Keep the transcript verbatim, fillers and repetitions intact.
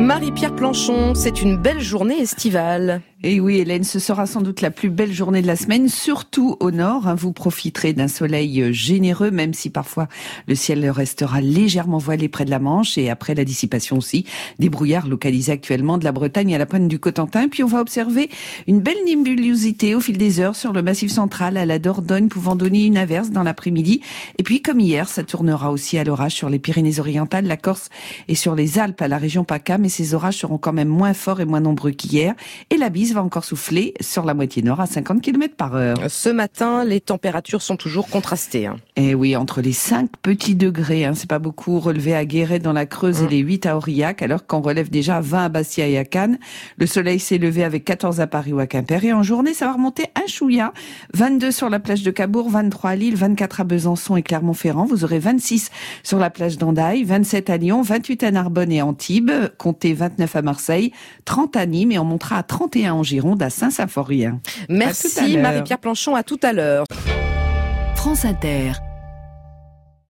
Marie-Pierre Planchon, c'est une belle journée estivale. Et oui, Hélène, ce sera sans doute la plus belle journée de la semaine, surtout au nord. Vous profiterez d'un soleil généreux, même si parfois le ciel restera légèrement voilé près de la Manche, et après la dissipation aussi des brouillards localisés actuellement de la Bretagne à la pointe du Cotentin. Puis on va observer une belle nébulosité au fil des heures sur le Massif central, à la Dordogne, pouvant donner une averse dans l'après-midi. Et puis, comme hier, ça tournera aussi à l'orage sur les Pyrénées-Orientales, la Corse et sur les Alpes, à la région PACA, mais ces orages seront quand même moins forts et moins nombreux qu'hier. Et la bise va encore souffler sur la moitié nord à cinquante kilomètres par heure. Ce matin, les températures sont toujours contrastées. Hein. Et oui, entre les cinq petits degrés, hein, c'est pas beaucoup, relevé à Guéret dans la Creuse mmh. et les huit à Aurillac, alors qu'on relève déjà à vingt à Bastia et à Cannes. Le soleil s'est levé avec quatorze à Paris ou à Quimper. Et en journée, ça va remonter un chouïa. vingt-deux sur la plage de Cabourg, vingt-trois à Lille, vingt-quatre à Besançon et Clermont-Ferrand. Vous aurez vingt-six sur la plage d'Andaille, vingt-sept à Lyon, vingt-huit à Narbonne et Antibes, comptez vingt-neuf à Marseille, trente à Nîmes et on montera à trente et un en Gironde, à Saint-Symphorien. Merci Marie-Pierre Planchon, à tout à l'heure. France Inter.